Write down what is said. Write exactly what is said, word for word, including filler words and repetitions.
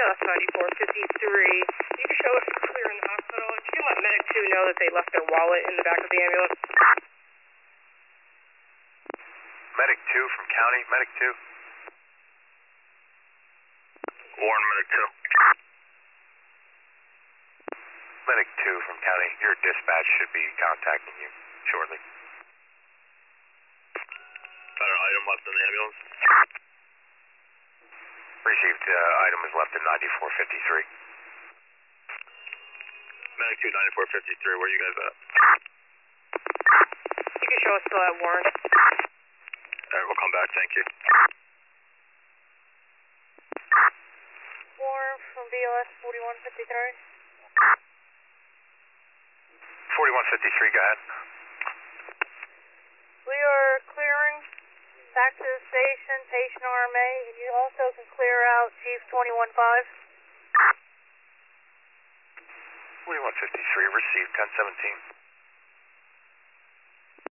S ninety-four fifty-three. You can show us clear in the hospital. If you can let Medic two know that they left their wallet in the back of the ambulance. Medic two from County, Medic two. Warren, Medic two. Medic two from County, your dispatch should be contacting you shortly. Got an item left in the ambulance. Received uh, item is left in ninety-four fifty-three. Medic two, ninety-four fifty-three, where you guys at? You can show us still at Warren. Alright, we'll come back, thank you. Warren from B L S forty-one fifty-three. forty-one fifty-three, go ahead. We are clearing back to the station, patient R M A, and you also can clear out Chief twenty-one five. forty-one fifty-three, received ten seventeen.